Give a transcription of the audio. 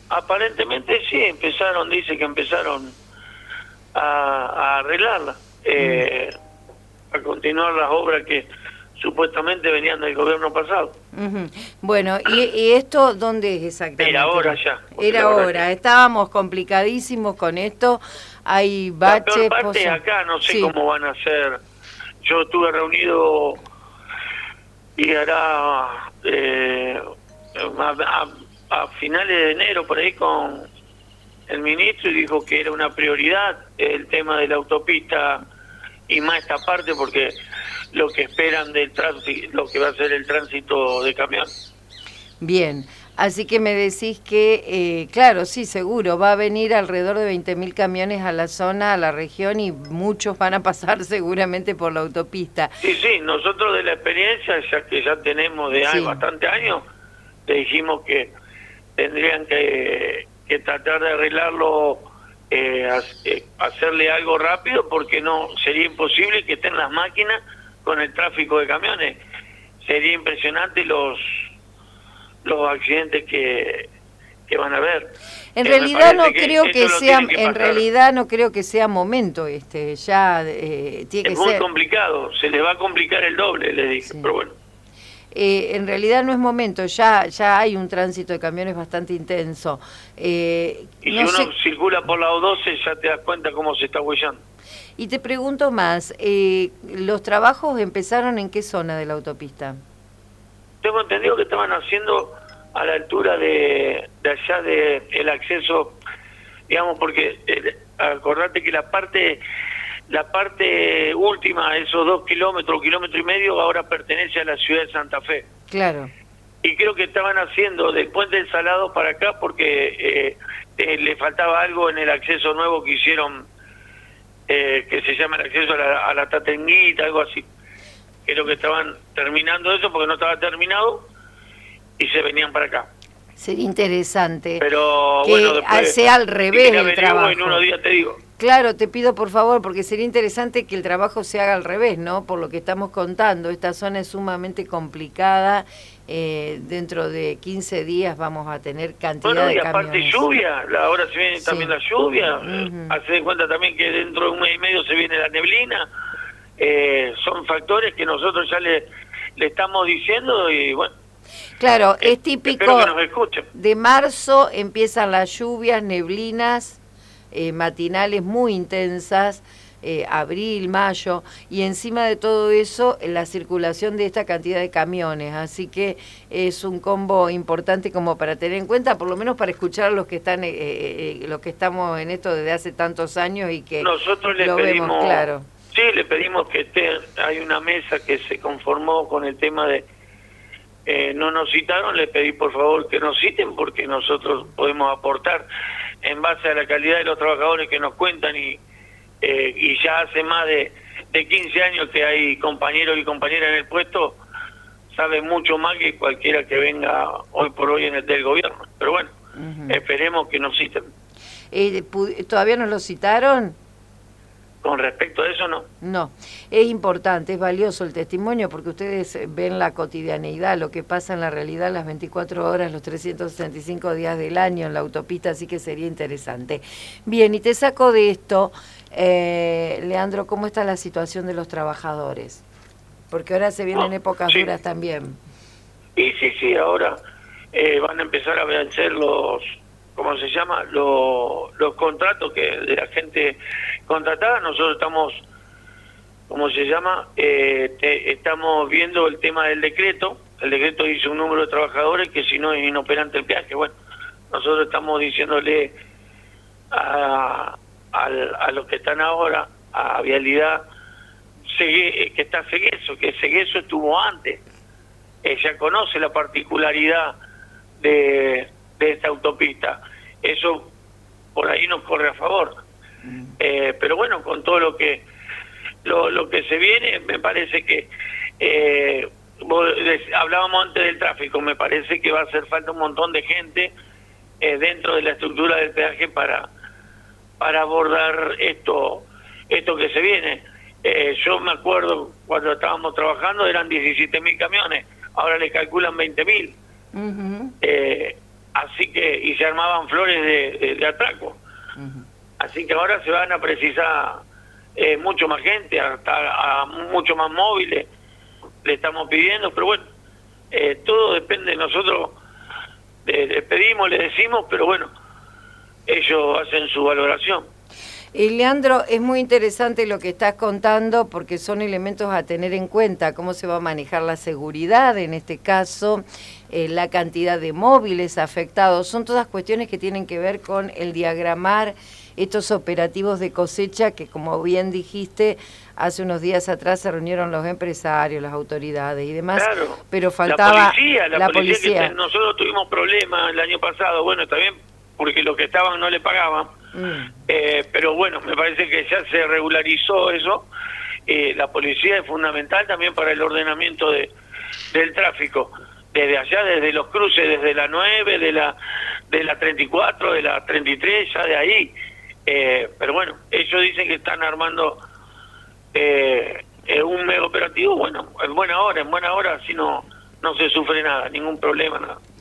Aparentemente sí, dice que empezaron a arreglarla, a continuar las obras que supuestamente venían del gobierno pasado. Bueno, ¿y esto dónde es exactamente? Era ahora ya. Era ahora, estábamos complicadísimos con esto, hay baches... La peor parte es acá, no sé cómo van a hacer. Yo estuve reunido y hará a finales de enero por ahí con el ministro y dijo que era una prioridad el tema de la autopista y más esta parte porque lo que esperan del tránsito, lo que va a ser el tránsito de camión. Bien, así que me decís que, claro, sí, seguro, va a venir alrededor de 20.000 camiones a la zona, a la región, y muchos van a pasar seguramente por la autopista. Sí, nosotros de la experiencia, ya que ya tenemos bastante años, le dijimos que tendrían que tratar de arreglarlo, hacerle algo rápido, porque no sería imposible que estén las máquinas con el tráfico de camiones. Sería impresionante los accidentes que van a haber. En realidad no creo que sea, en realidad no creo que sea momento ya tiene que ser. Es muy complicado, se le va a complicar el doble, le dije, pero bueno. En realidad no es momento, ya hay un tránsito de camiones bastante intenso. Y si uno circula por la O12 ya te das cuenta cómo se está huellando. Y te pregunto más, ¿los trabajos empezaron en qué zona de la autopista? Tengo entendido que estaban haciendo a la altura de allá el acceso, digamos, porque acordate que la parte última, esos 2 kilómetros, 1,5 kilómetros, ahora pertenece a la ciudad de Santa Fe. Claro. Y creo que estaban haciendo del Puente del Salado para acá porque le faltaba algo en el acceso nuevo que hicieron, que se llama el acceso a la Tatenguita, algo así. Creo que estaban terminando eso porque no estaba terminado y se venían para acá. Sería interesante pero que bueno, después, sea al revés el trabajo. En unos días te digo. Claro, te pido por favor, porque sería interesante que el trabajo se haga al revés, ¿no? Por lo que estamos contando, esta zona es sumamente complicada. Dentro de 15 días vamos a tener cantidad de camiones. Aparte lluvia, ahora se viene también la lluvia. Hace de cuenta también que dentro de un mes y medio se viene la neblina. Son factores que nosotros ya le estamos diciendo y bueno. Claro, es típico que nos escuchen. De marzo empiezan las lluvias, neblinas, matinales muy intensas, abril, mayo, y encima de todo eso la circulación de esta cantidad de camiones, así que es un combo importante como para tener en cuenta, por lo menos para escuchar a los que están, los que estamos en esto desde hace tantos años y que nosotros le pedimos, vemos claro. Sí, le pedimos que hay una mesa que se conformó con el tema de no nos citaron, le pedí por favor que nos citen porque nosotros podemos aportar en base a la calidad de los trabajadores que nos cuentan y ya hace más de 15 años que hay compañeros y compañeras en el puesto, saben mucho más que cualquiera que venga hoy por hoy en el del gobierno. Pero bueno, esperemos que nos citen. ¿Todavía nos lo citaron? Con respecto a eso, no. No, es importante, es valioso el testimonio porque ustedes ven la cotidianeidad, lo que pasa en la realidad las 24 horas, los 365 días del año en la autopista, así que sería interesante. Bien, y te saco de esto, Leandro, ¿cómo está la situación de los trabajadores? Porque ahora se vienen épocas duras también. Y sí, ahora van a empezar a vencer ¿cómo se llama? Los contratos que de la gente contratada. Nosotros estamos, ¿cómo se llama? Estamos viendo el tema del decreto. El decreto dice un número de trabajadores que si no es inoperante el peaje. Bueno, nosotros estamos diciéndole a los que están ahora, a Vialidad, que está Segueso, que Segueso estuvo antes. Ella conoce la particularidad de esta autopista. Eso por ahí nos corre a favor. Pero bueno, con todo lo que se viene, me parece que hablábamos antes del tráfico, me parece que va a hacer falta un montón de gente dentro de la estructura del peaje para abordar esto que se viene. Yo me acuerdo cuando estábamos trabajando eran 17.000 camiones, ahora le calculan 20.000. así que, y se armaban flores de atraco. Así que ahora se van a precisar mucho más gente, hasta mucho más móviles, le estamos pidiendo, pero bueno, todo depende de nosotros, le pedimos, le decimos, pero bueno, ellos hacen su valoración. Leandro, es muy interesante lo que estás contando porque son elementos a tener en cuenta, cómo se va a manejar la seguridad, en este caso, la cantidad de móviles afectados, son todas cuestiones que tienen que ver con el diagramar estos operativos de cosecha que, como bien dijiste, hace unos días atrás se reunieron los empresarios, las autoridades y demás, claro, pero faltaba la policía. Que nosotros tuvimos problemas el año pasado, bueno, está bien, porque los que estaban no le pagaban, pero bueno, me parece que ya se regularizó eso. La policía es fundamental también para el ordenamiento del tráfico, desde allá, desde los cruces, desde la 9, de la 34, de la 33, ya de ahí. Pero bueno, ellos dicen que están armando un mega operativo, bueno, en buena hora, así no se sufre nada, ningún problema, nada.